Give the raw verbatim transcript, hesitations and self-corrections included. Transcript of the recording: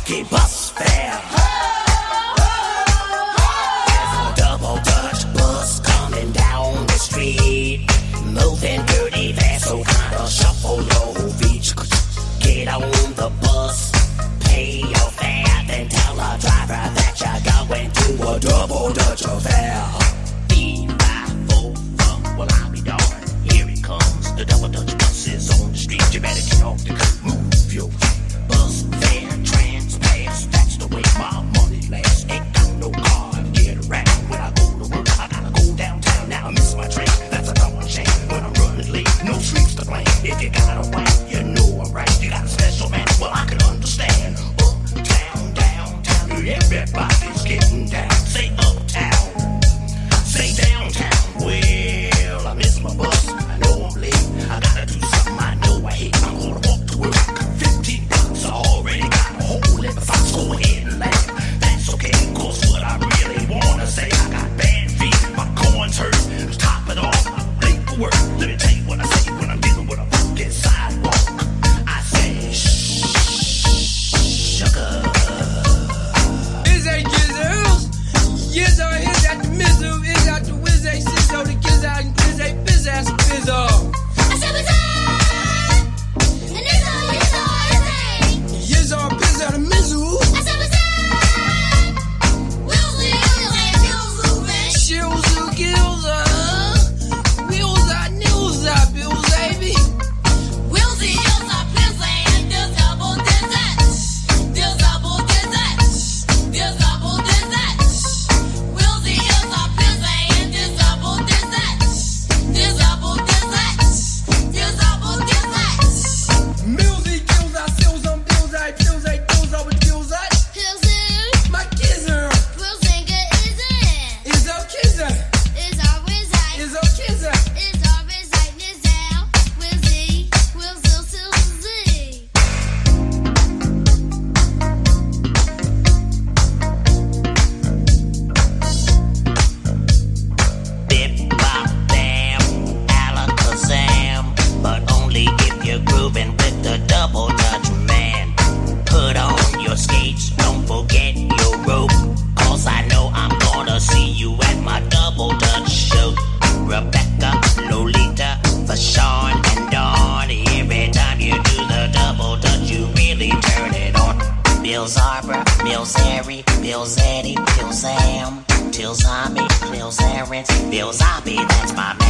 funky bus fare. There's a double Dutch bus coming down the street, moving dirty fast, so kinda shuffle your feet. Get on the bus, pay your fare, then tell the driver that you're going to a double Dutch affair. Three, five, four, five, well I'll be darned. Here it comes, the double Dutch bus is on the street. You better get off the curb, move your feet. Bus fare, trans pass, that's the way my money lasts. Ain't got no car, I get around. When I go to work, I gotta go downtown. Now I miss my train, that's a common shame. When I'm running late, no streets to blame. If you got a wife, you know I'm right. You got a special man, well I can understand. Uptown, downtown, everybody's getting down. Say uptown, say downtown. Well, I miss my bus, I know I'm late. I gotta do something I know I hate. I'm gonna walk to work. Fifteen bucks, I already got a hole in the fox. Go ahead and laugh, that's okay. Cause what I really wanna say, I got bad feet, my corns hurt. To top it off, I'm late for work. Let me tell you what I say when I'm dealing with a fucking sidewalk. I say, shh, sugar. Is that Gizzles? Yes, or is that the mizzle? Is that the whiz a sizzle? The giz out and quiz a biz ass fizzle. I said, what's up? And this all, this all, this ain't. Yes, or biz out the mizzle. I said, what's up? We'll see, we'll see, we'll see. Shills, gills, uh, wheels out, nils out, bills, baby. We'll see, you'll stop pissing. This double dessert. This double dessert. This double dessert. We'll see, you'll stop pissing. This double dessert. This double dessert. This double dessert. Millsy, gills out, sills on bills, I bills, I bills out with gills out. Pilsen. My kizzer Pilsen, good is it? is a kizzer, It's always like. is a kizzer. It's always like this down. We'll see. We'll still, still see. Bip, bop, bam, alakazam. But only if you're grooving with the double Dutch man. Put on your skates, don't forget your rope. Cause I know I'm gonna see you at my double Dutch show. Rebecca, Lolita, Fashawn, and Dawn. Every time you do the double Dutch, you really turn it on. Bill Zarbor, Bill Zary, Bill Zeddy, Bill Zam, Till Zombie, Bill Zarens, Bill Zombie, that's my